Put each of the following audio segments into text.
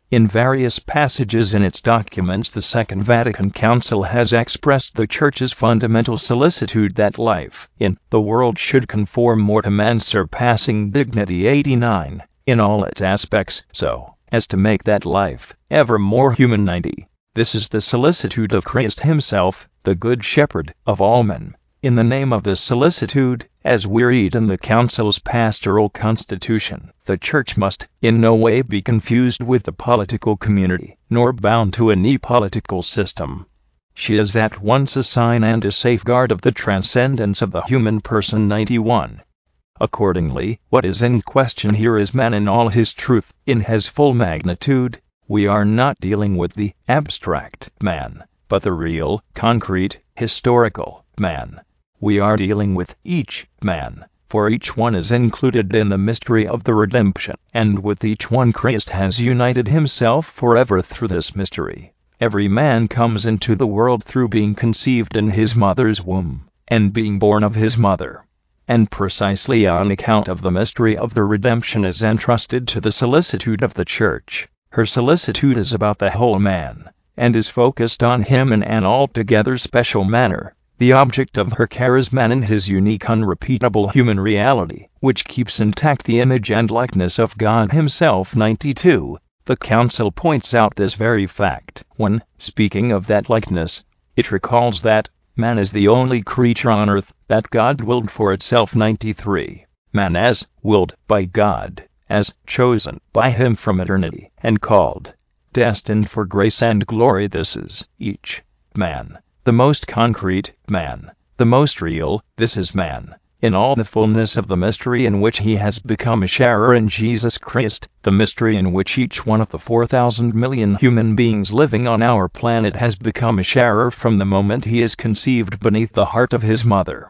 In various passages in its documents, the Second Vatican Council has expressed the Church's fundamental solicitude that life in the world should conform more to man's surpassing dignity 89, in all its aspects, so as to make that life ever more human 90. This is the solicitude of Christ himself, the Good Shepherd of all men. In the name of this solicitude, as we read in the Council's pastoral constitution, the Church must in no way be confused with the political community, nor bound to any political system. She is at once a sign and a safeguard of the transcendence of the human person 91. Accordingly, what is in question here is man in all his truth, in his full magnitude. We are not dealing with the abstract man, but the real, concrete, historical man. We are dealing with each man, for each one is included in the mystery of the redemption, and with each one Christ has united himself forever through this mystery. Every man comes into the world through being conceived in his mother's womb, and being born of his mother. And precisely on account of the mystery of the redemption is entrusted to the solicitude of the Church. Her solicitude is about the whole man, and is focused on him in an altogether special manner. The object of her care is man in his unique, unrepeatable human reality, which keeps intact the image and likeness of God himself 92. The Council points out this very fact when, speaking of that likeness, it recalls that man is the only creature on earth that God willed for itself 93. Man as willed by God, as chosen by him from eternity, and called, destined for grace and glory. This is each man. The most concrete man, the most real. This is man, in all the fullness of the mystery in which he has become a sharer in Jesus Christ, the mystery in which each one of the 4,000 million human beings living on our planet has become a sharer from the moment he is conceived beneath the heart of his mother.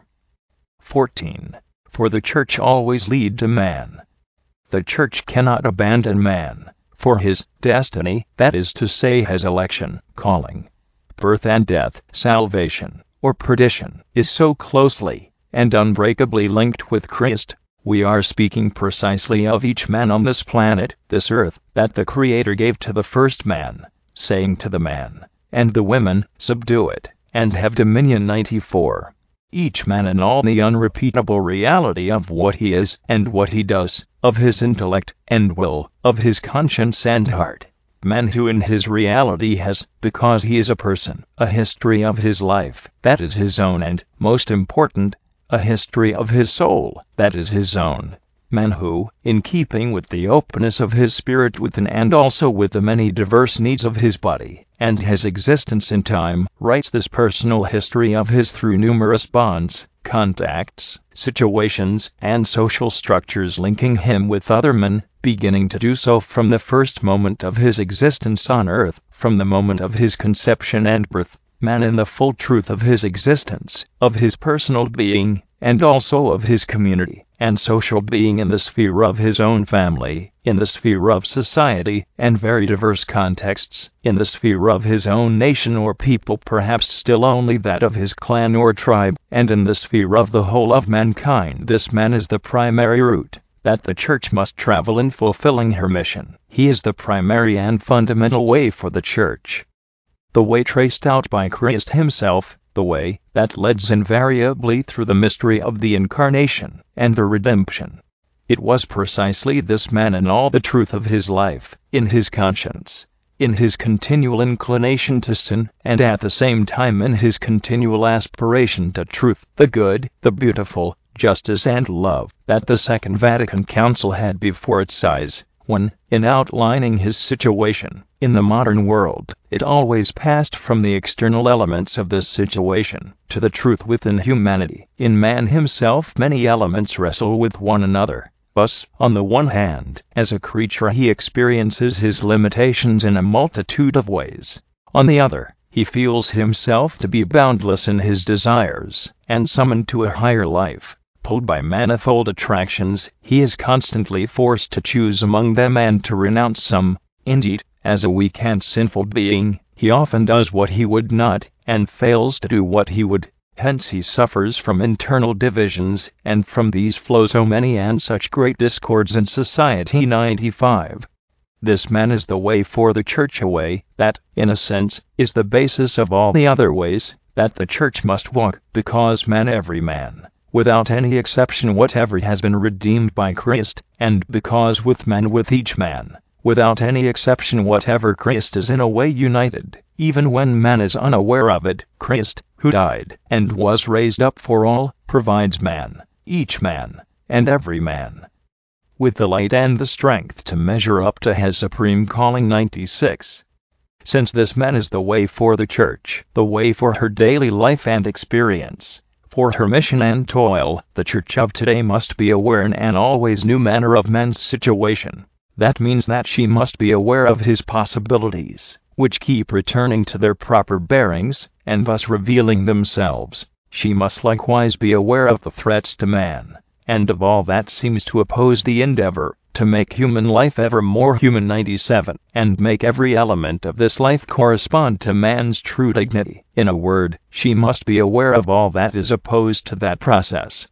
14. For the Church always lead to man. The Church cannot abandon man, for his destiny, that is to say his election, calling, birth and death, salvation, or perdition, is so closely and unbreakably linked with Christ. We are speaking precisely of each man on this planet, this earth, that the Creator gave to the first man, saying to the man and the women, subdue it, and have dominion 94. Each man in all the unrepeatable reality of what he is and what he does, of his intellect and will, of his conscience and heart. Man who in his reality has, because he is a person, a history of his life, that is his own, and, most important, a history of his soul, that is his own. Man who, in keeping with the openness of his spirit within and also with the many diverse needs of his body, and his existence in time, writes this personal history of his through numerous bonds, contacts, situations, and social structures linking him with other men, beginning to do so from the first moment of his existence on earth, from the moment of his conception and birth. Man in the full truth of his existence, of his personal being, and also of his community and social being in the sphere of his own family, in the sphere of society and very diverse contexts, in the sphere of his own nation or people, perhaps still only that of his clan or tribe, and in the sphere of the whole of mankind. This man is the primary route that the Church must travel in fulfilling her mission. He is the primary and fundamental way for the Church. The way traced out by Christ himself, the way that leads invariably through the mystery of the Incarnation and the redemption. It was precisely this man in all the truth of his life, in his conscience, in his continual inclination to sin, and at the same time in his continual aspiration to truth, the good, the beautiful, justice and love, that the Second Vatican Council had before its eyes, when, in outlining his situation in the modern world, it always passed from the external elements of this situation to the truth within humanity. In man himself many elements wrestle with one another. Thus, on the one hand, as a creature he experiences his limitations in a multitude of ways. On the other, he feels himself to be boundless in his desires, and summoned to a higher life. Pulled by manifold attractions, he is constantly forced to choose among them and to renounce some. Indeed, as a weak and sinful being, he often does what he would not, and fails to do what he would. Hence he suffers from internal divisions, and from these flow so many and such great discords in society 95. This man is the way for the church, a way that, in a sense, is the basis of all the other ways that the church must walk, because man, every man, without any exception whatever, has been redeemed by Christ, and because with each man, without any exception whatever, Christ is in a way united, even when man is unaware of it. Christ, who died and was raised up for all, provides man, each man, and every man, with the light and the strength to measure up to his supreme calling. 96. Since this man is the way for the church, the way for her daily life and experience, for her mission and toil, the church of today must be aware in an always new manner of man's situation. That means that she must be aware of his possibilities, which keep returning to their proper bearings, and thus revealing themselves. She must likewise be aware of the threats to man, and of all that seems to oppose the endeavor to make human life ever more human. 97. And make every element of this life correspond to man's true dignity. In a word, she must be aware of all that is opposed to that process.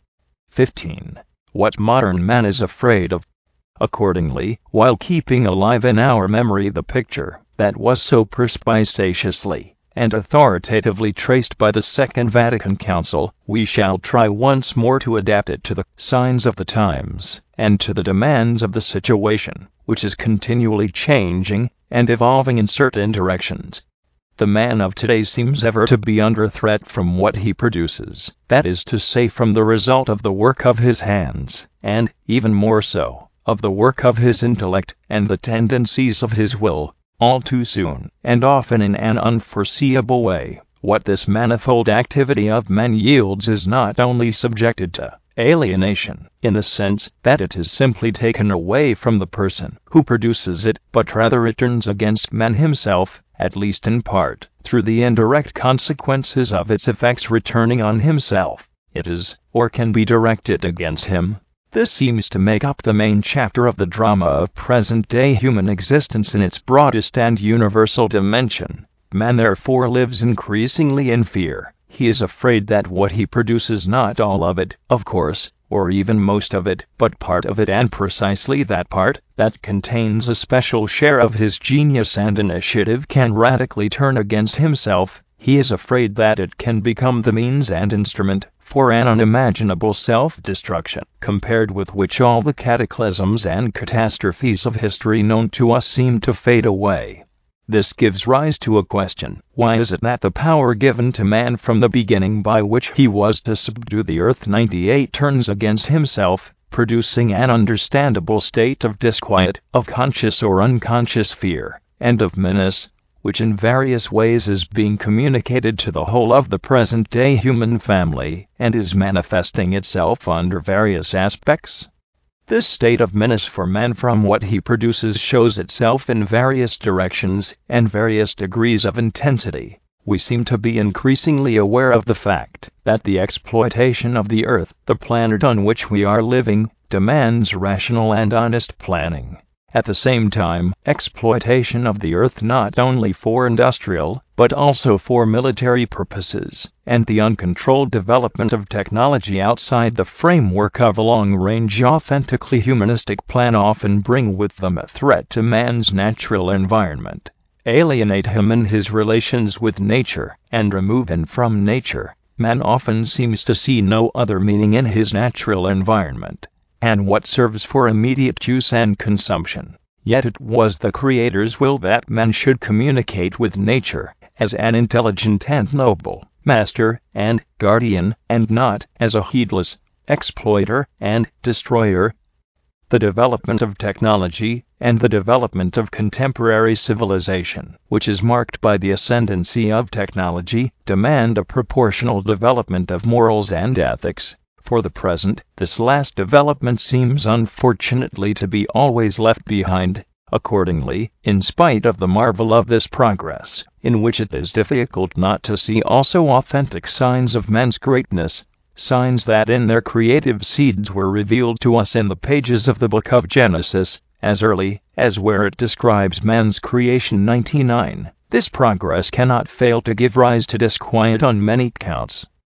15. What modern man is afraid of. Accordingly, while keeping alive in our memory the picture that was so perspicaciously and authoritatively traced by the Second Vatican Council, we shall try once more to adapt it to the signs of the times and to the demands of the situation, which is continually changing and evolving in certain directions. The man of today seems ever to be under threat from what he produces, that is to say, from the result of the work of his hands, and, even more so, of the work of his intellect and the tendencies of his will. All too soon, and often in an unforeseeable way, what this manifold activity of man yields is not only subjected to alienation, in the sense that it is simply taken away from the person who produces it, but rather it turns against man himself, at least in part, through the indirect consequences of its effects returning on himself. It is, or can be, directed against him. This seems to make up the main chapter of the drama of present-day human existence in its broadest and universal dimension. Man therefore lives increasingly in fear. He is afraid that what he produces, not all of it, of course, or even most of it, but part of it, and precisely that part that contains a special share of his genius and initiative, can radically turn against himself. He is afraid that it can become the means and instrument for an unimaginable self-destruction, compared with which all the cataclysms and catastrophes of history known to us seem to fade away. This gives rise to a question: why is it that the power given to man from the beginning, by which he was to subdue the earth, 98, turns against himself, producing an understandable state of disquiet, of conscious or unconscious fear, and of menace, which in various ways is being communicated to the whole of the present-day human family, and is manifesting itself under various aspects? This state of menace for man from what he produces shows itself in various directions and various degrees of intensity. We seem to be increasingly aware of the fact that the exploitation of the earth, the planet on which we are living, demands rational and honest planning. At the same time, exploitation of the earth not only for industrial, but also for military purposes, and the uncontrolled development of technology outside the framework of a long-range, authentically humanistic plan often bring with them a threat to man's natural environment, alienate him in his relations with nature, and remove him from nature. Man often seems to see no other meaning in his natural environment and what serves for immediate use and consumption. Yet it was the Creator's will that man should communicate with nature as an intelligent and noble master and guardian, and not as a heedless exploiter and destroyer. The development of technology and the development of contemporary civilization, which is marked by the ascendancy of technology, demand a proportional development of morals and ethics. For the present, this last development seems unfortunately to be always left behind. Accordingly, in spite of the marvel of this progress, in which it is difficult not to see also authentic signs of man's greatness, signs that in their creative seeds were revealed to us in the pages of the book of Genesis, as early as where it describes man's creation, 99, this progress cannot fail to give rise to disquiet on many counts.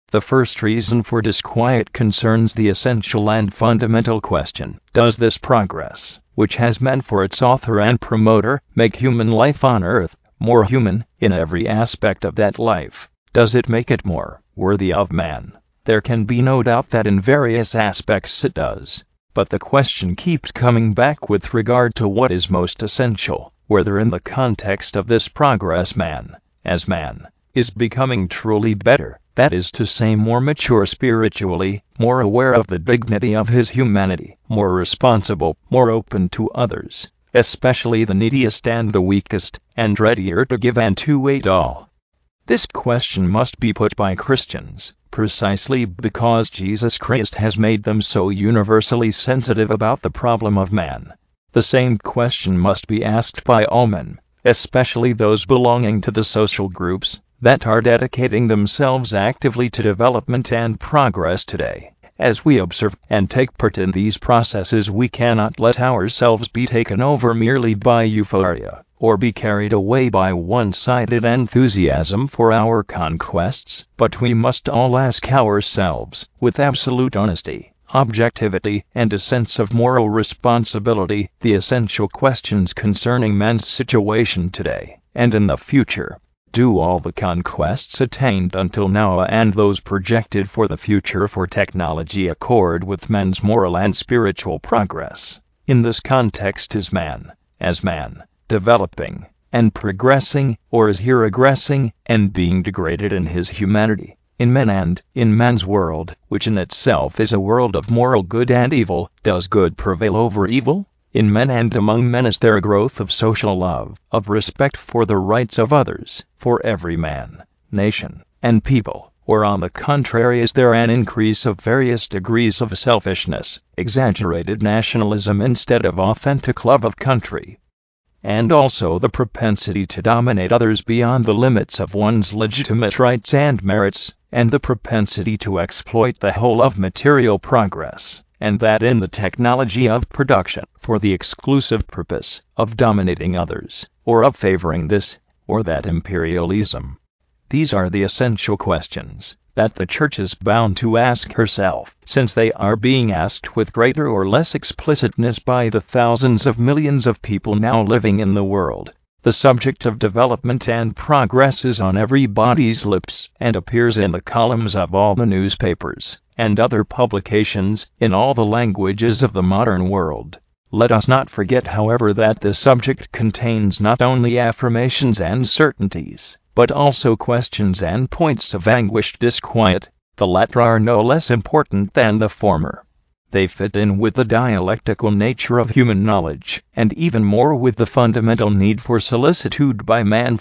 The first reason for disquiet concerns the essential and fundamental question: does this progress, which has meant for its author and promoter, make human life on earth more human in every aspect of that life? Does it make it more worthy of man? There can be no doubt that in various aspects it does. But the question keeps coming back with regard to what is most essential, whether in the context of this progress man, as man, is becoming truly better, that is to say more mature spiritually, more aware of the dignity of his humanity, more responsible, more open to others, especially the neediest and the weakest, and readier to give and to aid all. This question must be put by Christians, precisely because Jesus Christ has made them so universally sensitive about the problem of man. The same question must be asked by all men, especially those belonging to the social groups that are dedicating themselves actively to development and progress today. As we observe and take part in these processes, we cannot let ourselves be taken over merely by euphoria, or be carried away by one-sided enthusiasm for our conquests, but we must all ask ourselves, with absolute honesty, objectivity, and a sense of moral responsibility, the essential questions concerning man's situation today and in the future. Do all the conquests attained until now and those projected for the future for technology accord with man's moral and spiritual progress? In this context, is man, as man, developing and progressing, or is he regressing and being degraded in his humanity? In men and in man's world, which in itself is a world of moral good and evil, does good prevail over evil? In men and among men, is there a growth of social love, of respect for the rights of others, for every man, nation, and people? Or on the contrary, is there an increase of various degrees of selfishness, exaggerated nationalism instead of authentic love of country, and also the propensity to dominate others beyond the limits of one's legitimate rights and merits, and the propensity to exploit the whole of material progress, and that in the technology of production, for the exclusive purpose of dominating others, or of favoring this or that imperialism? These are the essential questions that the Church is bound to ask herself, since they are being asked with greater or less explicitness by the thousands of millions of people now living in the world. The subject of development and progress is on everybody's lips and appears in the columns of all the newspapers and other publications in all the languages of the modern world. Let us not forget, however, that this subject contains not only affirmations and certainties, but also questions and points of anguished disquiet. The latter are no less important than the former. They fit in with the dialectical nature of human knowledge, and even more with the fundamental need for solicitude by man,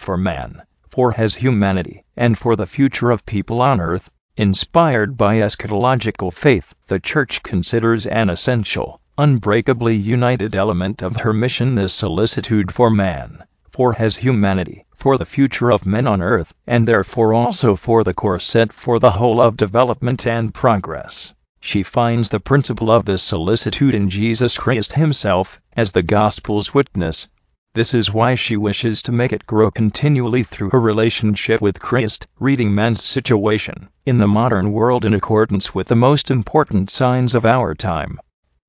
for his humanity, and for the future of people on earth. Inspired by eschatological faith, the Church considers an essential, unbreakably united element of her mission this solicitude for man, for his humanity, for the future of men on earth, and therefore also for the course set for the whole of development and progress. She finds the principle of this solicitude in Jesus Christ himself, as the Gospel's witness. This is why she wishes to make it grow continually through her relationship with Christ, reading man's situation in the modern world in accordance with the most important signs of our time.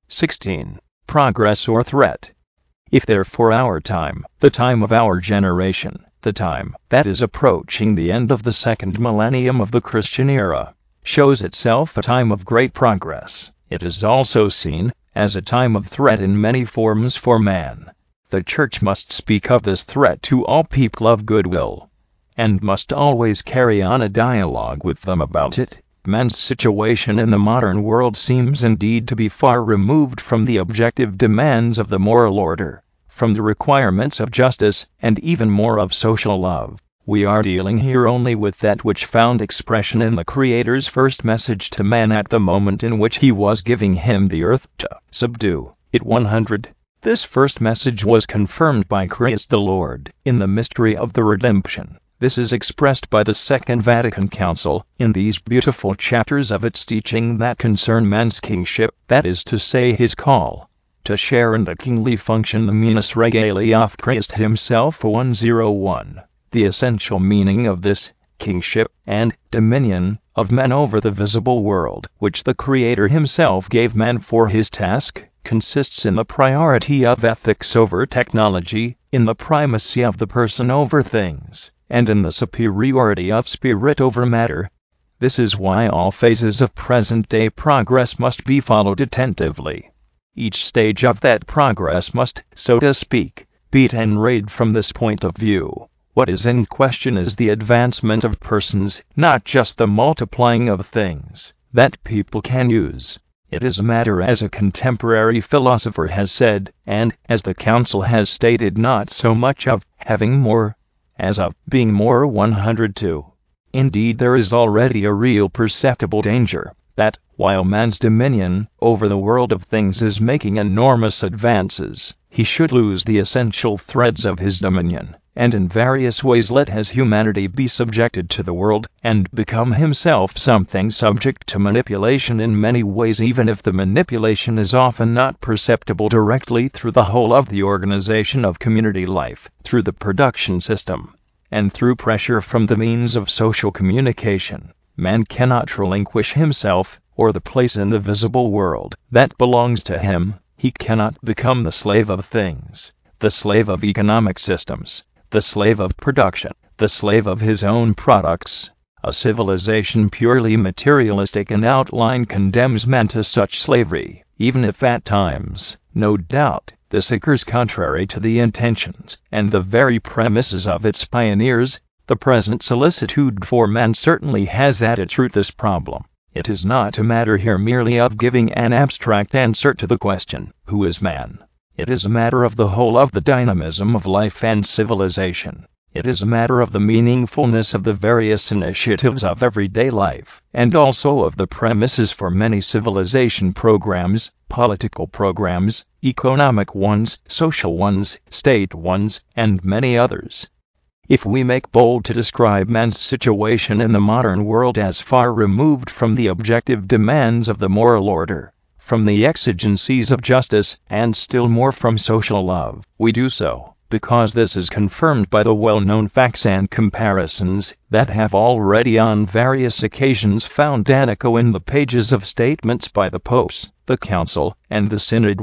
16. Progress or threat. If therefore our time, the time of our generation, the time that is approaching the end of the second millennium of the Christian era, shows itself a time of great progress, it is also seen as a time of threat in many forms for man. The Church must speak of this threat to all people of goodwill, and must always carry on a dialogue with them about it. Man's situation in the modern world seems indeed to be far removed from the objective demands of the moral order, from the requirements of justice, and even more of social love. We are dealing here only with that which found expression in the Creator's first message to man at the moment in which he was giving him the earth to subdue it. 100. This first message was confirmed by Christ the Lord in the mystery of the redemption. This is expressed by the Second Vatican Council in these beautiful chapters of its teaching that concern man's kingship, that is to say his call to share in the kingly function, the munus regalia of Christ himself. 101. The essential meaning of this kingship, and dominion of man over the visible world, which the Creator himself gave man for his task, consists in the priority of ethics over technology, in the primacy of the person over things, and in the superiority of spirit over matter. This is why all phases of present-day progress must be followed attentively. Each stage of that progress must, so to speak, be enrayed from this point of view. What is in question is the advancement of persons, not just the multiplying of things that people can use. It is a matter, as a contemporary philosopher has said, and as the Council has stated, not so much of having more as of being more 102. Indeed, there is already a real perceptible danger that, while man's dominion over the world of things is making enormous advances, he should lose the essential threads of his dominion, and in various ways let his humanity be subjected to the world, and become himself something subject to manipulation in many ways, even if the manipulation is often not perceptible directly through the whole of the organization of community life, through the production system, and through pressure from the means of social communication. Man cannot relinquish himself, or the place in the visible world that belongs to him. He cannot become the slave of things, the slave of economic systems, the slave of production, the slave of his own products. A civilization purely materialistic in outline condemns man to such slavery, even if at times, no doubt, this occurs contrary to the intentions and the very premises of its pioneers. The present solicitude for man certainly has at its root this problem. It is not a matter here merely of giving an abstract answer to the question, who is man? It is a matter of the whole of the dynamism of life and civilization. It is a matter of the meaningfulness of the various initiatives of everyday life, and also of the premises for many civilization programs, political programs, economic ones, social ones, state ones, and many others. If we make bold to describe man's situation in the modern world as far removed from the objective demands of the moral order, from the exigencies of justice, and still more from social love, we do so because this is confirmed by the well-known facts and comparisons that have already on various occasions found an echo in the pages of statements by the popes, the Council, and the Synod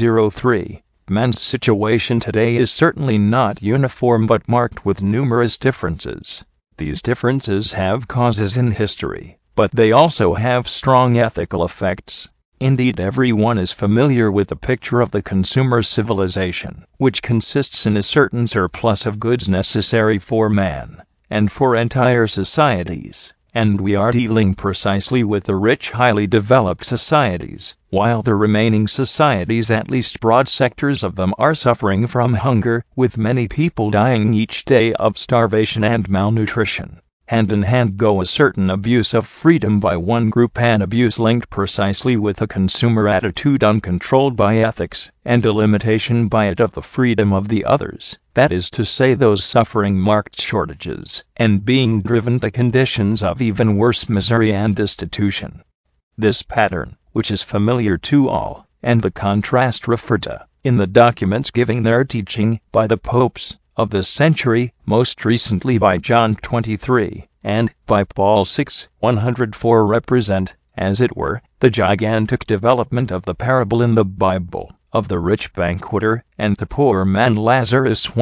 103. Man's situation today is certainly not uniform but marked with numerous differences. These differences have causes in history, but they also have strong ethical effects. Indeed, everyone is familiar with the picture of the consumer civilization, which consists in a certain surplus of goods necessary for man and for entire societies. And we are dealing precisely with the rich, highly developed societies, while the remaining societies, at least broad sectors of them, are suffering from hunger, with many people dying each day of starvation and malnutrition. Hand in hand go a certain abuse of freedom by one group, an abuse linked precisely with a consumer attitude uncontrolled by ethics, and a limitation by it of the freedom of the others, that is to say those suffering marked shortages, and being driven to conditions of even worse misery and destitution. This pattern, which is familiar to all, and the contrast referred to in the documents giving their teaching by the popes of this century, most recently by John 23, and by Paul 6, 104, represent, as it were, the gigantic development of the parable in the Bible, of the rich banqueter and the poor man Lazarus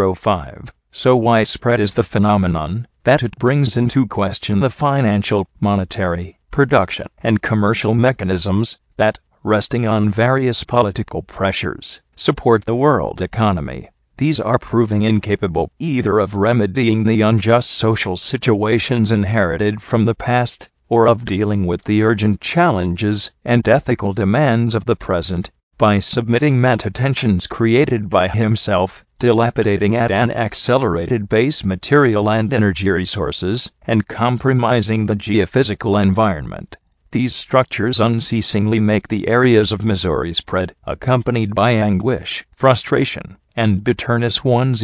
105. So widespread is the phenomenon, that it brings into question the financial, monetary, production, and commercial mechanisms that, resting on various political pressures, support the world economy. These are proving incapable either of remedying the unjust social situations inherited from the past, or of dealing with the urgent challenges and ethical demands of the present, by submitting man to tensions created by himself, dilapidating at an accelerated pace material and energy resources, and compromising the geophysical environment. These structures unceasingly make the areas of misery spread, accompanied by anguish, frustration, and bitterness.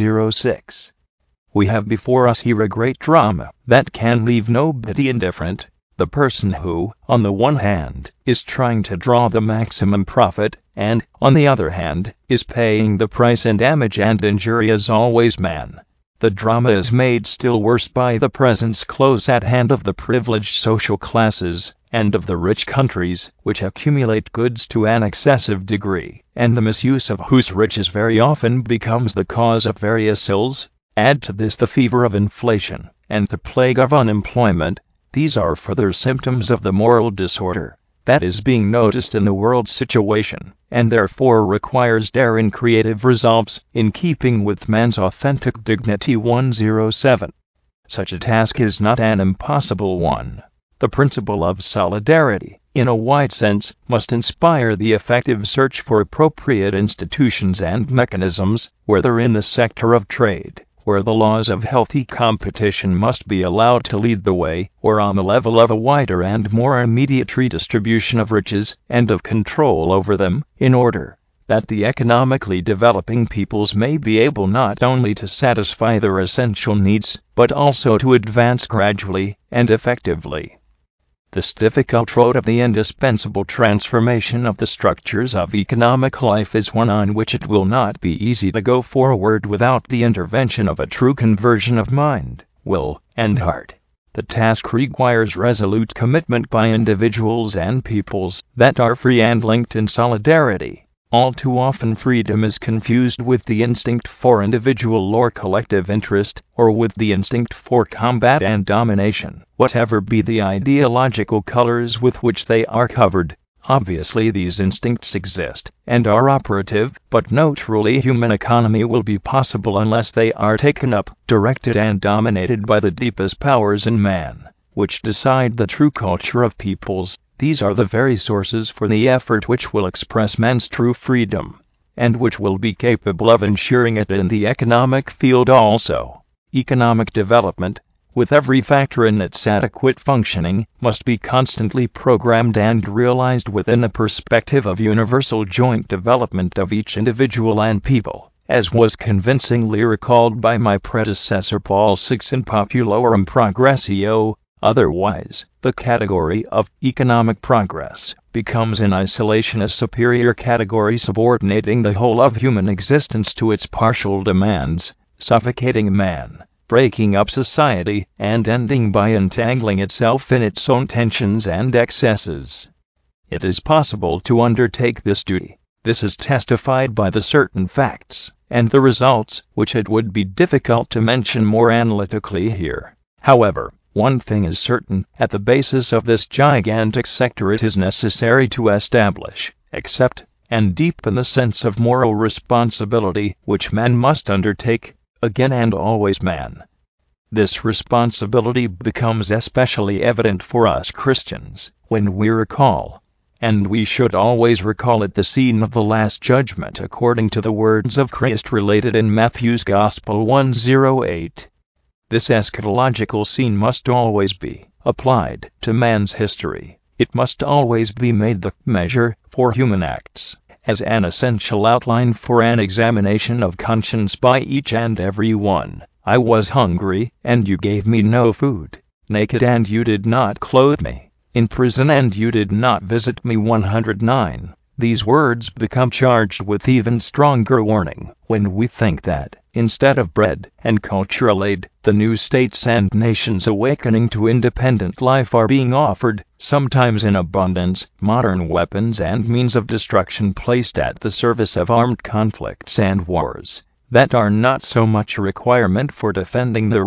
106. We have before us here a great drama that can leave nobody indifferent. The person who, on the one hand, is trying to draw the maximum profit, and, on the other hand, is paying the price in damage and injury, is always man. The drama is made still worse by the presence close at hand of the privileged social classes, and of the rich countries, which accumulate goods to an excessive degree, and the misuse of whose riches very often becomes the cause of various ills. Add to this the fever of inflation, and the plague of unemployment. These are further symptoms of the moral disorder that is being noticed in the world's situation, and therefore requires daring creative resolves in keeping with man's authentic dignity. 107. Such a task is not an impossible one. The principle of solidarity, in a wide sense, must inspire the effective search for appropriate institutions and mechanisms, whether in the sector of trade, where the laws of healthy competition must be allowed to lead the way, or on the level of a wider and more immediate redistribution of riches and of control over them, in order that the economically developing peoples may be able not only to satisfy their essential needs, but also to advance gradually and effectively. This difficult road of the indispensable transformation of the structures of economic life is one on which it will not be easy to go forward without the intervention of a true conversion of mind, will, and heart. The task requires resolute commitment by individuals and peoples that are free and linked in solidarity. All too often freedom is confused with the instinct for individual or collective interest, or with the instinct for combat and domination. Whatever be the ideological colors with which they are covered, obviously these instincts exist and are operative, but no truly human economy will be possible unless they are taken up, directed and dominated by the deepest powers in man, which decide the true culture of peoples. These are the very sources for the effort which will express man's true freedom, and which will be capable of ensuring it in the economic field also. Economic development, with every factor in its adequate functioning, must be constantly programmed and realized within a perspective of universal joint development of each individual and people, as was convincingly recalled by my predecessor Paul VI in Populorum Progressio. Otherwise, the category of economic progress becomes in isolation a superior category subordinating the whole of human existence to its partial demands, suffocating man, breaking up society, and ending by entangling itself in its own tensions and excesses. It is possible to undertake this duty. This is testified by the certain facts and the results, which it would be difficult to mention more analytically here. However, one thing is certain: at the basis of this gigantic sector it is necessary to establish, accept, and deepen the sense of moral responsibility which man must undertake, again and always man. This responsibility becomes especially evident for us Christians when we recall, and we should always recall it, the scene of the Last Judgment according to the words of Christ related in Matthew's Gospel 1:08. This eschatological scene must always be applied to man's history. It must always be made the measure for human acts, as an essential outline for an examination of conscience by each and every one. I was hungry, and you gave me no food; naked, and you did not clothe me; in prison, and you did not visit me. 109. These words become charged with even stronger warning when we think that, instead of bread and cultural aid, the new states and nations awakening to independent life are being offered, sometimes in abundance, modern weapons and means of destruction placed at the service of armed conflicts and wars that are not so much a requirement for defending their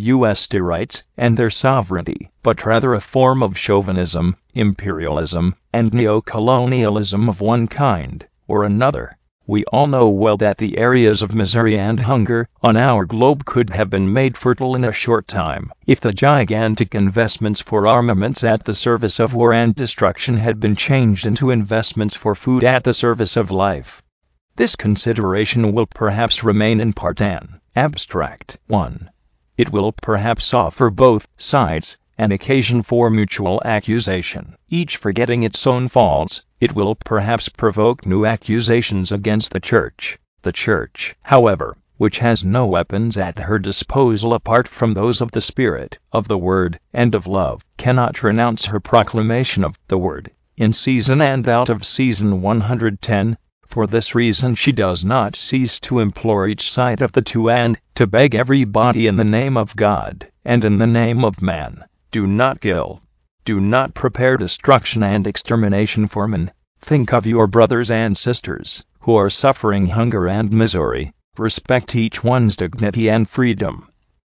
rights and their sovereignty, but rather a form of chauvinism, imperialism, and neocolonialism of one kind or another. We all know well that the areas of misery and hunger on our globe could have been made fertile in a short time, if the gigantic investments for armaments at the service of war and destruction had been changed into investments for food at the service of life. This consideration will perhaps remain in part an abstract one. It will perhaps offer both sides an occasion for mutual accusation, each forgetting its own faults. It will perhaps provoke new accusations against the Church. The Church, however, which has no weapons at her disposal apart from those of the Spirit, of the Word, and of love, cannot renounce her proclamation of the Word, in season and out of season. 110. For this reason she does not cease to implore each side of the two and to beg everybody in the name of God and in the name of man, do not kill. Do not prepare destruction and extermination for men. Think of your brothers and sisters who are suffering hunger and misery. Respect each one's dignity and freedom.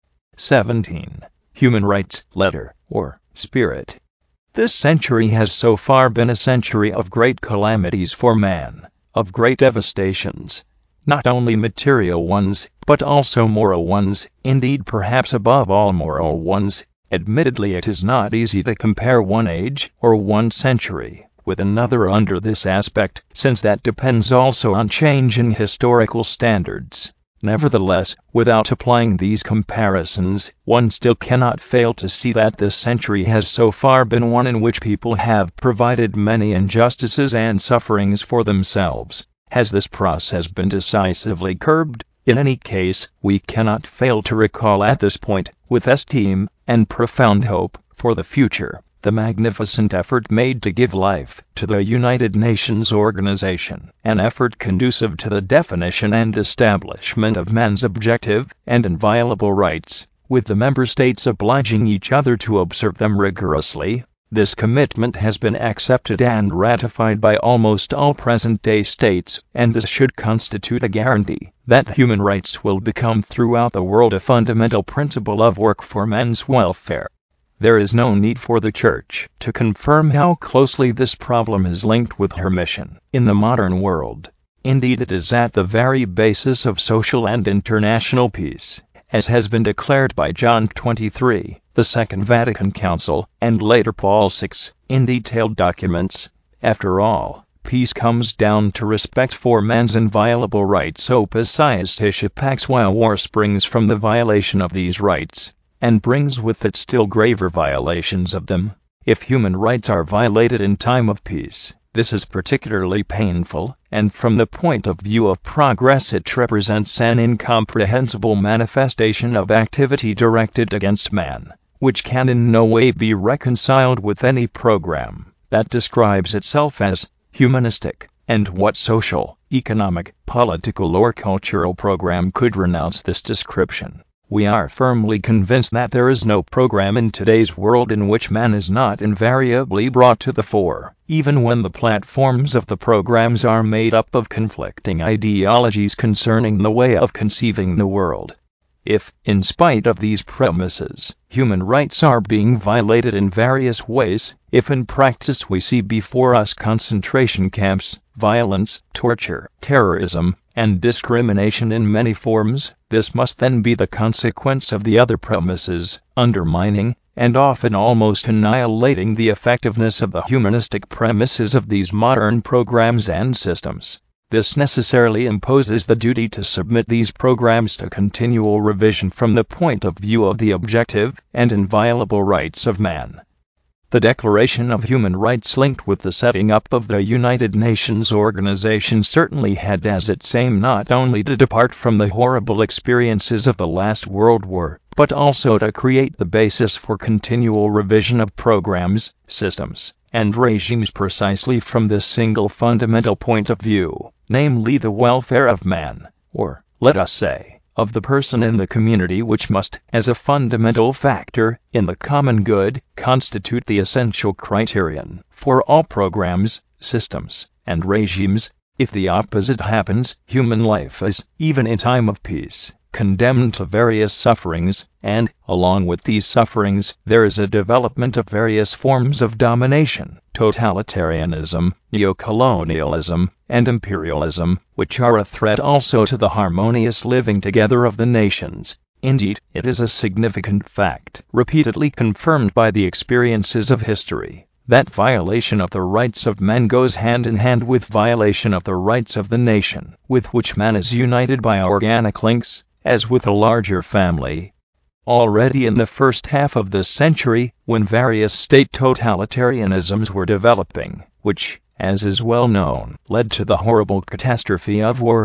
17. Human rights, letter, or spirit. This century has so far been a century of great calamities for man, of great devastations, not only material ones, but also moral ones, indeed perhaps above all moral ones. Admittedly, it is not easy to compare one age or one century with another under this aspect, since that depends also on change in historical standards. Nevertheless, without applying these comparisons, one still cannot fail to see that this century has so far been one in which people have provided many injustices and sufferings for themselves. Has this process been decisively curbed? In any case, we cannot fail to recall at this point, with esteem and profound hope for the future, the magnificent effort made to give life to the United Nations Organization, an effort conducive to the definition and establishment of man's objective and inviolable rights, with the member states obliging each other to observe them rigorously. This commitment has been accepted and ratified by almost all present-day states, and this should constitute a guarantee that human rights will become throughout the world a fundamental principle of work for men's welfare. There is no need for the Church to confirm how closely this problem is linked with her mission in the modern world. Indeed, it is at the very basis of social and international peace, as has been declared by John 23, the Second Vatican Council, and later Paul VI, in detailed documents. After all, peace comes down to respect for man's inviolable rights. Opus Scientiae Pax, while war springs from the violation of these rights, and brings with it still graver violations of them. If human rights are violated in time of peace, this is particularly painful, and from the point of view of progress it represents an incomprehensible manifestation of activity directed against man, which can in no way be reconciled with any program that describes itself as humanistic. And what social, economic, political or cultural program could renounce this description? We are firmly convinced that there is no program in today's world in which man is not invariably brought to the fore, even when the platforms of the programs are made up of conflicting ideologies concerning the way of conceiving the world. If, in spite of these premises, human rights are being violated in various ways, if in practice we see before us concentration camps, violence, torture, terrorism, and discrimination in many forms, this must then be the consequence of the other premises, undermining, and often almost annihilating the effectiveness of the humanistic premises of these modern programs and systems. This necessarily imposes the duty to submit these programs to continual revision from the point of view of the objective and inviolable rights of man. The Declaration of Human Rights linked with the setting up of the United Nations Organization certainly had as its aim not only to depart from the horrible experiences of the last World War, but also to create the basis for continual revision of programs, systems, and regimes precisely from this single fundamental point of view, namely the welfare of man, or, let us say, of the person in the community, which must, as a fundamental factor in the common good, constitute the essential criterion for all programs, systems, and regimes. If the opposite happens, human life is, even in time of peace, condemned to various sufferings, and, along with these sufferings, there is a development of various forms of domination, totalitarianism, neocolonialism, and imperialism, which are a threat also to the harmonious living together of the nations. Indeed, it is a significant fact, repeatedly confirmed by the experiences of history, that violation of the rights of men goes hand in hand with violation of the rights of the nation, with which man is united by organic links, as with a larger family. Already in the first half of this century, when various state totalitarianisms were developing, which, as is well known, led to the horrible catastrophe of war,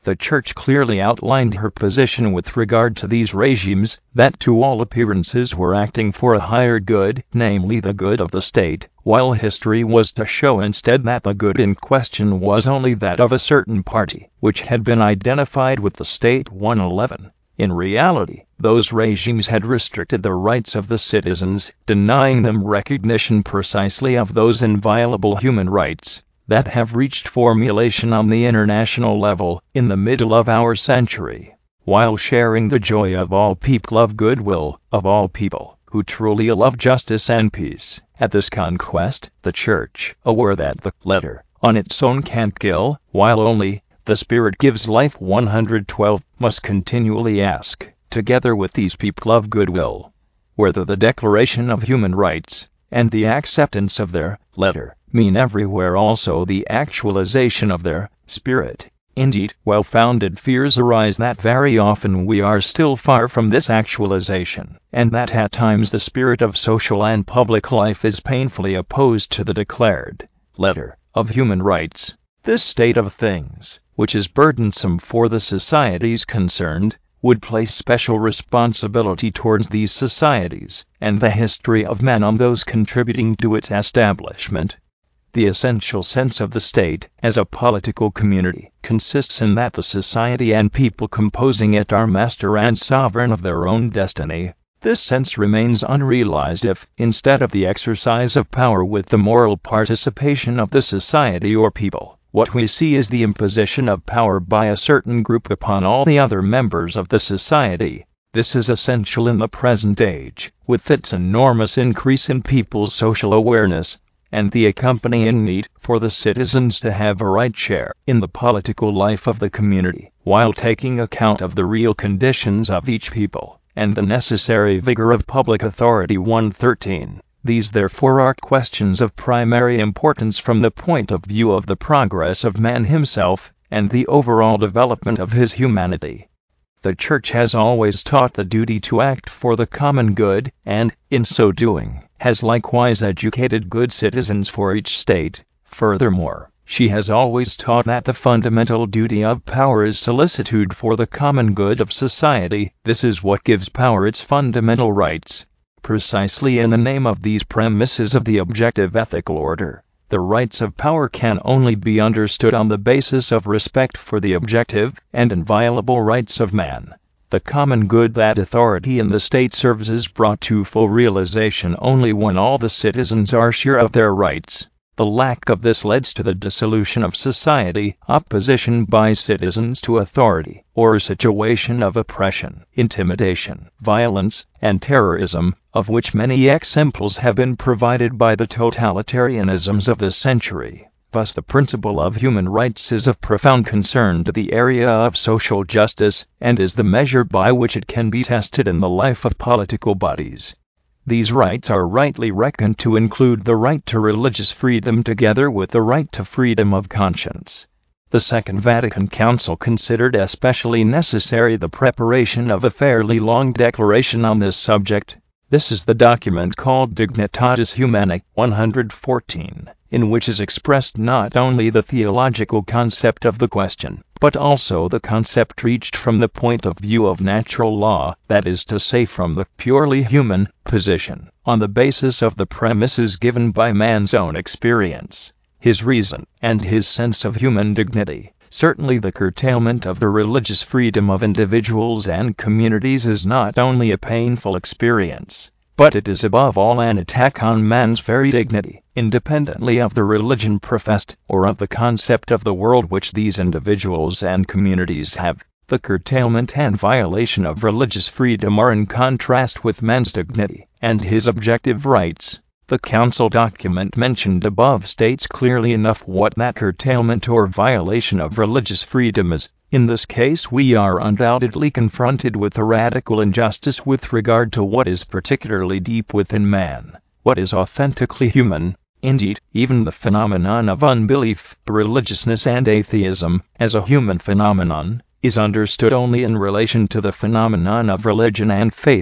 The Church clearly outlined her position with regard to these regimes, that to all appearances were acting for a higher good, namely the good of the state, while history was to show instead that the good in question was only that of a certain party, which had been identified with the state. 111. In reality, those regimes had restricted the rights of the citizens, denying them recognition precisely of those inviolable human rights that have reached formulation on the international level in the middle of our century, while sharing the joy of all people of goodwill, of all people who truly love justice and peace. At this conquest, the Church, aware that the letter on its own can't kill, while only the Spirit gives life. 112, must continually ask, together with these people of goodwill, whether the declaration of human rights and the acceptance of their letter mean everywhere also the actualization of their spirit. Indeed, well-founded fears arise that very often we are still far from this actualization, and that at times the spirit of social and public life is painfully opposed to the declared letter of human rights. This state of things, which is burdensome for the societies concerned, would place special responsibility towards these societies and the history of men on those contributing to its establishment. The essential sense of the state as a political community consists in that the society and people composing it are master and sovereign of their own destiny. This sense remains unrealized if, instead of the exercise of power with the moral participation of the society or people, what we see is the imposition of power by a certain group upon all the other members of the society. This is essential in the present age, with its enormous increase in people's social awareness, and the accompanying need for the citizens to have a right share in the political life of the community, while taking account of the real conditions of each people, and the necessary vigor of public authority. 113. These therefore are questions of primary importance from the point of view of the progress of man himself, and the overall development of his humanity. The Church has always taught the duty to act for the common good, and, in so doing, has likewise educated good citizens for each state. Furthermore, she has always taught that the fundamental duty of power is solicitude for the common good of society. This is what gives power its fundamental rights. Precisely in the name of these premises of the objective ethical order, the rights of power can only be understood on the basis of respect for the objective and inviolable rights of man. The common good that authority in the state serves is brought to full realization only when all the citizens are sure of their rights. The lack of this leads to the dissolution of society, opposition by citizens to authority, or a situation of oppression, intimidation, violence, and terrorism, of which many examples have been provided by the totalitarianisms of this century. Thus the principle of human rights is of profound concern to the area of social justice, and is the measure by which it can be tested in the life of political bodies. These rights are rightly reckoned to include the right to religious freedom together with the right to freedom of conscience. The Second Vatican Council considered especially necessary the preparation of a fairly long declaration on this subject. This is the document called Dignitatis Humanae 114, in which is expressed not only the theological concept of the question, but also the concept reached from the point of view of natural law, that is to say from the purely human position, on the basis of the premises given by man's own experience, his reason, and his sense of human dignity. Certainly the curtailment of the religious freedom of individuals and communities is not only a painful experience, but it is above all an attack on man's very dignity, independently of the religion professed, or of the concept of the world which these individuals and communities have. The curtailment and violation of religious freedom are in contrast with man's dignity and his objective rights. The Council document mentioned above states clearly enough what that curtailment or violation of religious freedom is. In this case we are undoubtedly confronted with a radical injustice with regard to what is particularly deep within man, what is authentically human. Indeed, even the phenomenon of unbelief, religiousness and atheism, as a human phenomenon, is understood only in relation to the phenomenon of religion and faith.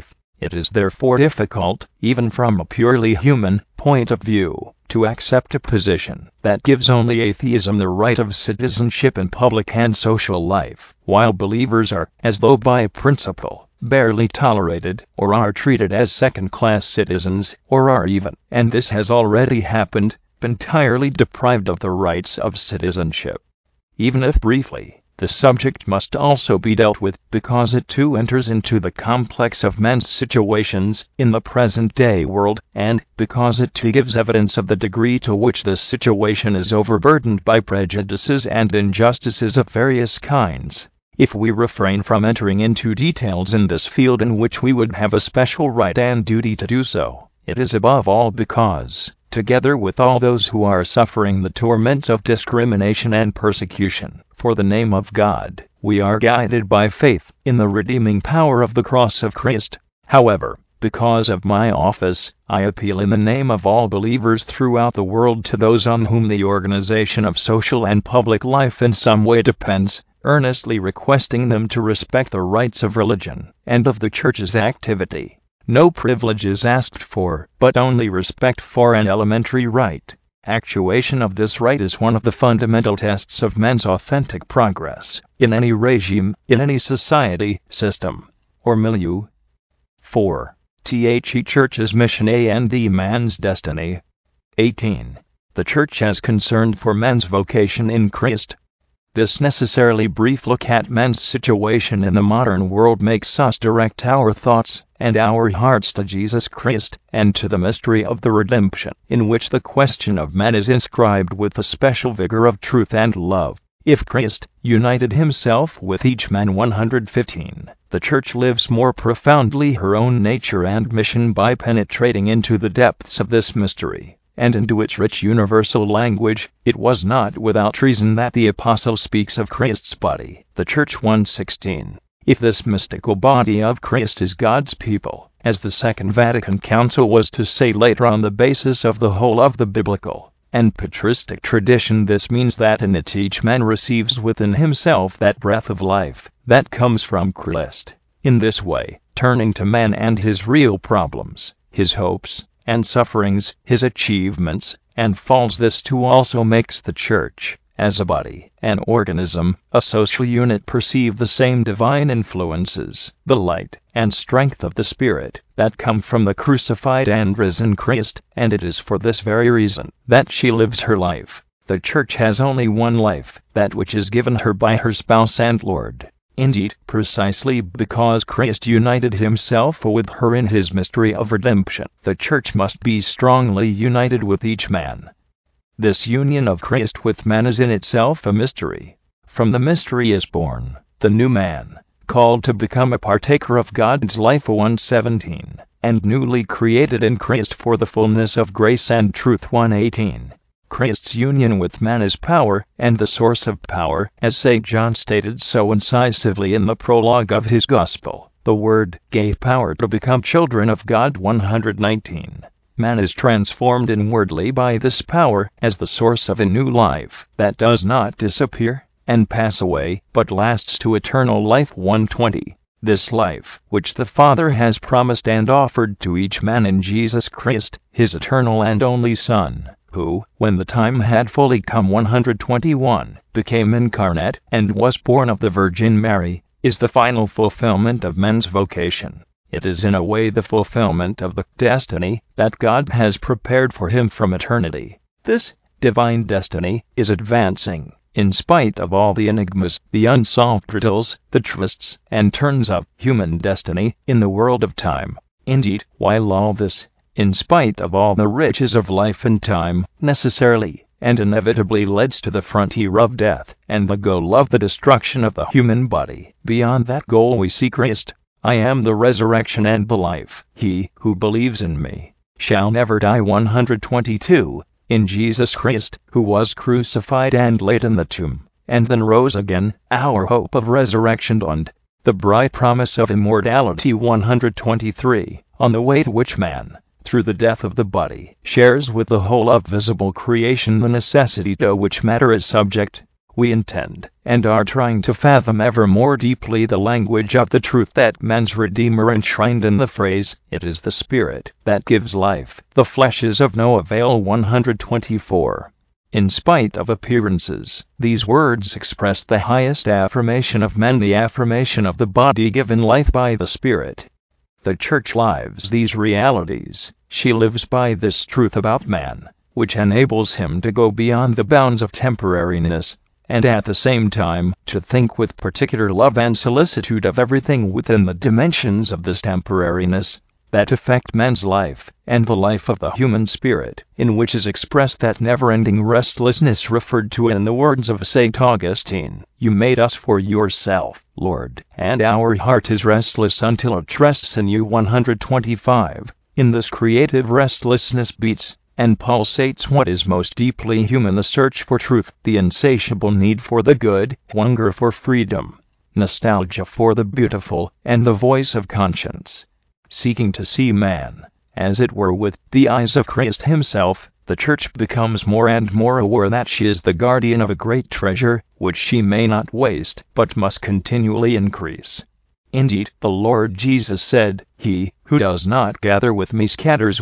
It is therefore difficult, even from a purely human point of view, to accept a position that gives only atheism the right of citizenship in public and social life, while believers are, as though by principle, barely tolerated, or are treated as second-class citizens, or are even, and this has already happened, entirely deprived of the rights of citizenship. Even if briefly, the subject must also be dealt with, because it too enters into the complex of men's situations in the present-day world, and because it too gives evidence of the degree to which this situation is overburdened by prejudices and injustices of various kinds. If we refrain from entering into details in this field in which we would have a special right and duty to do so, it is above all because, together with all those who are suffering the torments of discrimination and persecution for the name of God, we are guided by faith in the redeeming power of the cross of Christ. However, because of my office, I appeal in the name of all believers throughout the world to those on whom the organization of social and public life in some way depends, earnestly requesting them to respect the rights of religion and of the Church's activity. No privilege is asked for, but only respect for an elementary right. Actuation of this right is one of the fundamental tests of men's authentic progress, in any regime, in any society, system, or milieu. 4. The Church's mission and man's destiny. 18. The Church as concerned for men's vocation in Christ. This necessarily brief look at men's situation in the modern world makes us direct our thoughts and our hearts to Jesus Christ and to the mystery of the redemption, in which the question of man is inscribed with a special vigor of truth and love. If Christ united himself with each man 115, the Church lives more profoundly her own nature and mission by penetrating into the depths of this mystery and into its rich universal language. It was not without reason that the Apostle speaks of Christ's body, the Church 1:16. If this mystical body of Christ is God's people, as the Second Vatican Council was to say later on the basis of the whole of the biblical and patristic tradition, this means that in it each man receives within himself that breath of life that comes from Christ. In this way, turning to man and his real problems, his hopes and sufferings, his achievements and falls, this too also makes the Church, as a body, an organism, a social unit, perceive the same divine influences, the light and strength of the Spirit, that come from the crucified and risen Christ, and it is for this very reason that she lives her life. The Church has only one life, that which is given her by her spouse and Lord. Indeed, precisely because Christ united himself with her in his mystery of redemption, the Church must be strongly united with each man. This union of Christ with man is in itself a mystery. From the mystery is born the new man, called to become a partaker of God's life 1:17, and newly created in Christ for the fullness of grace and truth 1:18. Christ's union with man is power, and the source of power, as St. John stated so incisively in the prologue of his Gospel. The Word gave power to become children of God 119. Man is transformed inwardly by this power as the source of a new life that does not disappear and pass away, but lasts to eternal life 120. This life, which the Father has promised and offered to each man in Jesus Christ, his eternal and only Son, who, when the time had fully come 121, became incarnate and was born of the Virgin Mary, is the final fulfillment of man's vocation. It is in a way the fulfillment of the destiny that God has prepared for him from eternity. This divine destiny is advancing, in spite of all the enigmas, the unsolved riddles, the twists and turns of human destiny in the world of time. Indeed, while all this, in spite of all the riches of life and time, necessarily and inevitably leads to the frontier of death and the goal of the destruction of the human body, beyond that goal we see Christ. I am the resurrection and the life. He who believes in me shall never die 122. In Jesus Christ, who was crucified and laid in the tomb, and then rose again, our hope of resurrection and the bright promise of immortality 123, on the way to which man, through the death of the body, shares with the whole of visible creation the necessity to which matter is subject. we intend and are trying to fathom ever more deeply the language of the truth that man's Redeemer enshrined in the phrase, "It is the Spirit that gives life, the flesh is of no avail." 124. In spite of appearances, these words express the highest affirmation of man, the affirmation of the body given life by the Spirit. The Church lives these realities. She lives by this truth about man, which enables him to go beyond the bounds of temporariness, and at the same time to think with particular love and solicitude of everything within the dimensions of this temporariness that affect man's life, and the life of the human spirit, in which is expressed that never-ending restlessness referred to in the words of St. Augustine, "You made us for yourself, Lord, and our heart is restless until it rests in you." 125. In this creative restlessness beats and pulsates what is most deeply human: the search for truth, the insatiable need for the good, hunger for freedom, nostalgia for the beautiful, and the voice of conscience. Seeking to see man, as it were, with the eyes of Christ himself, the Church becomes more and more aware that she is the guardian of a great treasure, which she may not waste, but must continually increase. Indeed, the Lord Jesus said, "He who does not gather with me scatters."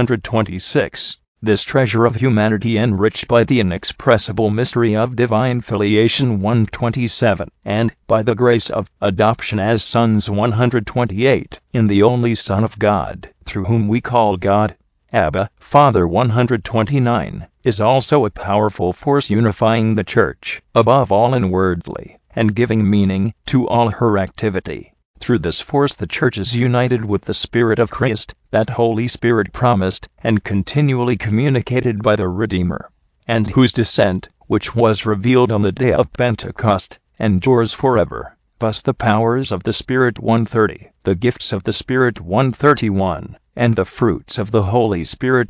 126. This treasure of humanity enriched by the inexpressible mystery of divine filiation. 127. And, by the grace of adoption as sons. 128. In the only Son of God, through whom we call God Abba, Father. 129. Is also a powerful force unifying the Church, above all inwardly, and giving meaning to all her activity. Through this force the Church is united with the Spirit of Christ, that Holy Spirit promised and continually communicated by the Redeemer, and whose descent, which was revealed on the day of Pentecost, endures forever. Thus the powers of the Spirit. 130. The gifts of the Spirit. 131. And the fruits of the Holy Spirit.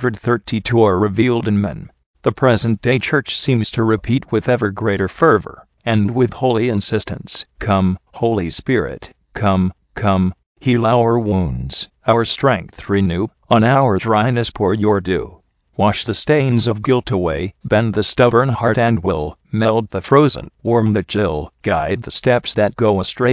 132 are revealed in men. The present-day Church seems to repeat with ever greater fervor, and with holy insistence, "Come, Holy Spirit, come, come, heal our wounds, our strength renew, on our dryness pour your dew. Wash the stains of guilt away, bend the stubborn heart and will, melt the frozen, warm the chill, guide the steps that go astray."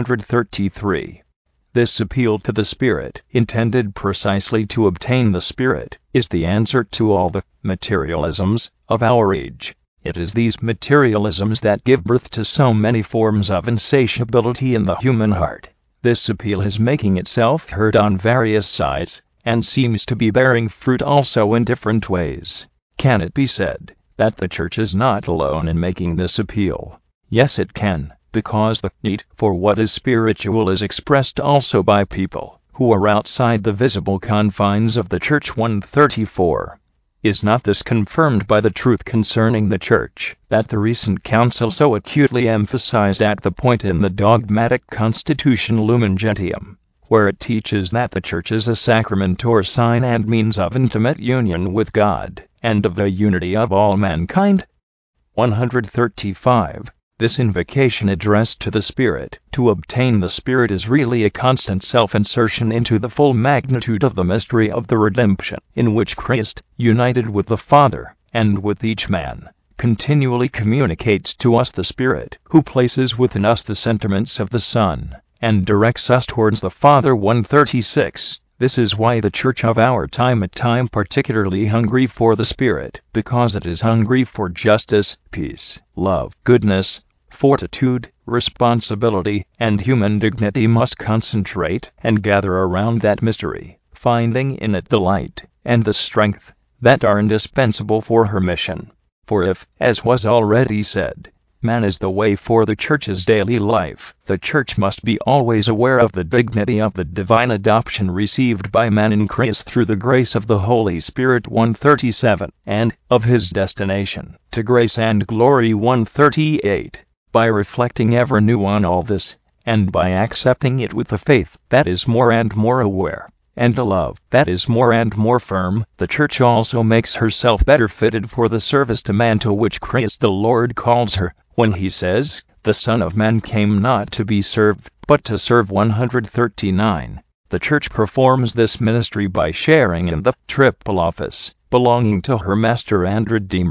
133. This appeal to the Spirit, intended precisely to obtain the Spirit, is the answer to all the materialisms of our age. It is these materialisms that give birth to so many forms of insatiability in the human heart. This appeal is making itself heard on various sides, and seems to be bearing fruit also in different ways. Can it be said that the Church is not alone in making this appeal? Yes, it can, because the need for what is spiritual is expressed also by people who are outside the visible confines of the Church. 134. Is not this confirmed by the truth concerning the Church, that the recent Council so acutely emphasized at the point in the dogmatic Constitution Lumen Gentium, where it teaches that the Church is a sacrament or sign and means of intimate union with God, and of the unity of all mankind? 135. This invocation addressed to the Spirit, to obtain the Spirit, is really a constant self-insertion into the full magnitude of the mystery of the redemption, in which Christ, united with the Father, and with each man, continually communicates to us the Spirit, who places within us the sentiments of the Son, and directs us towards the Father. 136. This is why the Church of our time at time particularly hungry for the Spirit, because it is hungry for justice, peace, love, goodness, fortitude, responsibility, and human dignity, must concentrate and gather around that mystery, finding in it the light and the strength that are indispensable for her mission. For if, as was already said, man is the way for the Church's daily life, the Church must be always aware of the dignity of the divine adoption received by man in Christ through the grace of the Holy Spirit. 137. And of his destination to grace and glory. 138. By reflecting ever new on all this, and by accepting it with a faith that is more and more aware, and a love that is more and more firm, the Church also makes herself better fitted for the service to man to which Christ the Lord calls her, when he says, "The Son of Man came not to be served, but to serve." 139. The Church performs this ministry by sharing in the triple office belonging to her Master and Redeemer.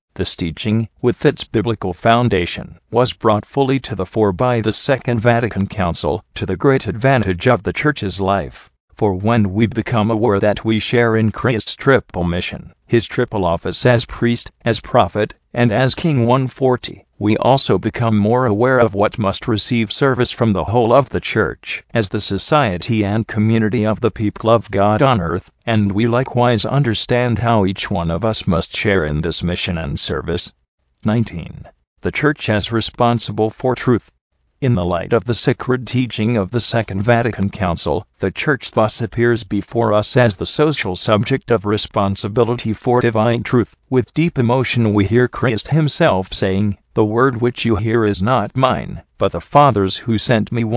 This teaching, with its biblical foundation, was brought fully to the fore by the Second Vatican Council, to the great advantage of the Church's life. For when we become aware that we share in Christ's triple mission, his triple office as priest, as prophet, and as king 140, we also become more aware of what must receive service from the whole of the Church, as the society and community of the people of God on earth, and we likewise understand how each one of us must share in this mission and service. 19. The Church as responsible for truth. In the light of the sacred teaching of the Second Vatican Council, the Church thus appears before us as the social subject of responsibility for divine truth. With deep emotion we hear Christ himself saying, "The word which you hear is not mine, but the Father's who sent me."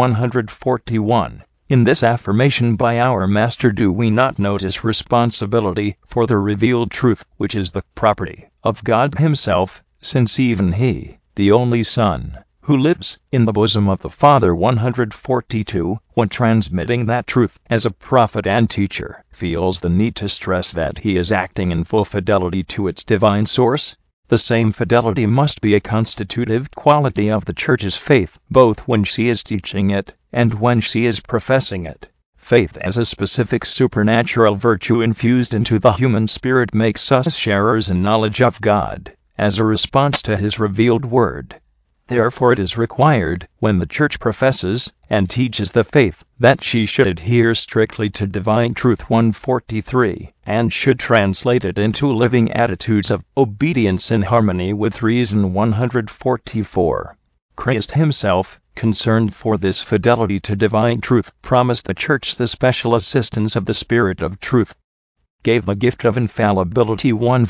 141. In this affirmation by our Master do we not notice responsibility for the revealed truth, which is the property of God himself, since even he, the only Son, who lives in the bosom of the Father. 142, when transmitting that truth as a prophet and teacher, feels the need to stress that he is acting in full fidelity to its divine source. The same fidelity must be a constitutive quality of the Church's faith, both when she is teaching it and when she is professing it. Faith as a specific supernatural virtue infused into the human spirit makes us sharers in knowledge of God, as a response to his revealed word. Therefore it is required, when the Church professes and teaches the faith, that she should adhere strictly to divine truth. 143, and should translate it into living attitudes of obedience in harmony with reason. 144. Christ himself, concerned for this fidelity to divine truth, promised the Church the special assistance of the Spirit of truth, gave the gift of infallibility.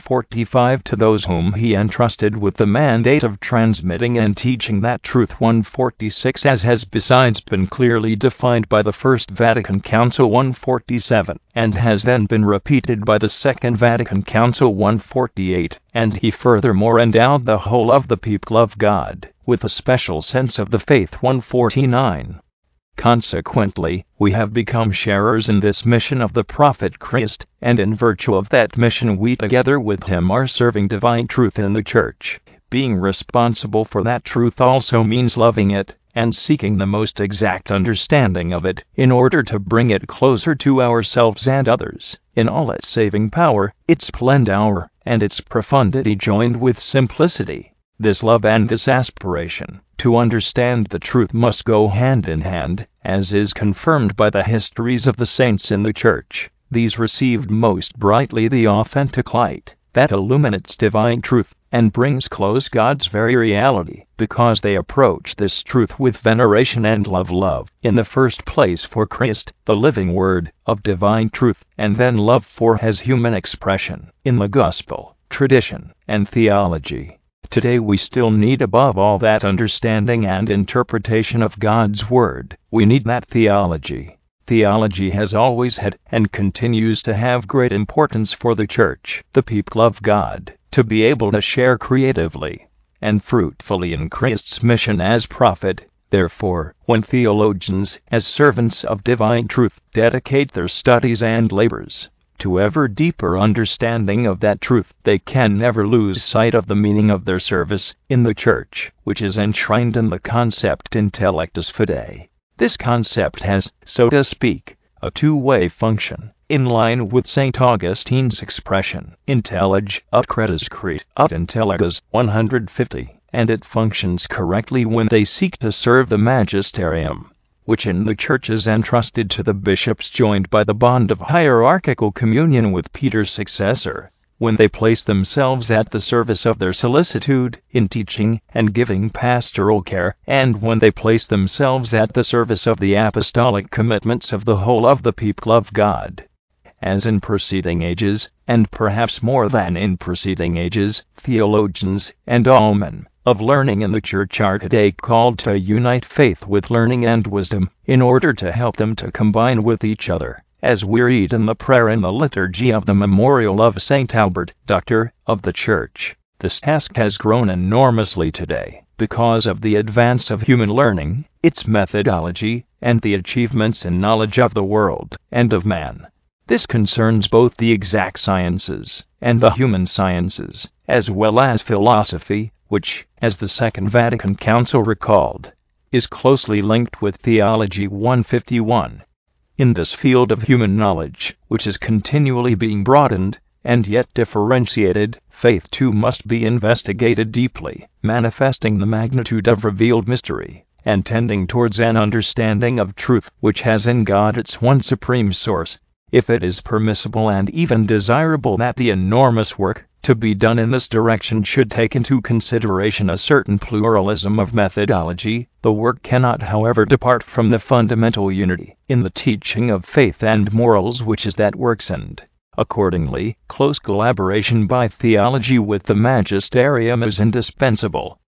145, to those whom he entrusted with the mandate of transmitting and teaching that truth. 146, as has besides been clearly defined by the First Vatican Council. 147, and has then been repeated by the Second Vatican Council. 148, and he furthermore endowed the whole of the people of God with a special sense of the faith. 149. Consequently, we have become sharers in this mission of the prophet Christ, and in virtue of that mission we together with him are serving divine truth in the Church. Being responsible for that truth also means loving it, and seeking the most exact understanding of it, in order to bring it closer to ourselves and others, in all its saving power, its splendor, and its profundity joined with simplicity. This love and this aspiration to understand the truth must go hand in hand, as is confirmed by the histories of the saints in the Church. These received most brightly the authentic light that illuminates divine truth and brings close God's very reality, because they approach this truth with veneration and love in the first place for Christ, the living word of divine truth, and then love for his human expression in the gospel, tradition, and theology. Today we still need above all that understanding and interpretation of God's Word. We need that theology. Theology has always had and continues to have great importance for the Church, the people of God, to be able to share creatively and fruitfully in Christ's mission as prophet. Therefore, when theologians, as servants of divine truth, dedicate their studies and labors to ever deeper understanding of that truth, they can never lose sight of the meaning of their service in the Church, which is enshrined in the concept intellectus fidei. This concept has, so to speak, a two-way function, in line with St. Augustine's expression, intellige ut credas crete ut intelligas. 150, and it functions correctly when they seek to serve the magisterium, which in the Church is entrusted to the bishops joined by the bond of hierarchical communion with Peter's successor, when they place themselves at the service of their solicitude in teaching and giving pastoral care, and when they place themselves at the service of the apostolic commitments of the whole of the people of God. As in preceding ages, and perhaps more than in preceding ages, theologians and all men of learning in the Church are today called to unite faith with learning and wisdom, in order to help them to combine with each other, as we read in the prayer in the liturgy of the memorial of St. Albert, Doctor of the Church. This task has grown enormously today, because of the advance of human learning, its methodology, and the achievements in knowledge of the world and of man. This concerns both the exact sciences and the human sciences, as well as philosophy, which, as the Second Vatican Council recalled, is closely linked with Theology 151. In this field of human knowledge, which is continually being broadened and yet differentiated, faith too must be investigated deeply, manifesting the magnitude of revealed mystery, and tending towards an understanding of truth which has in God its one supreme source. If it is permissible and even desirable that the enormous work to be done in this direction should take into consideration a certain pluralism of methodology, the work cannot, however, depart from the fundamental unity in the teaching of faith and morals which is that work's end. Accordingly, close collaboration by theology with the magisterium is indispensable.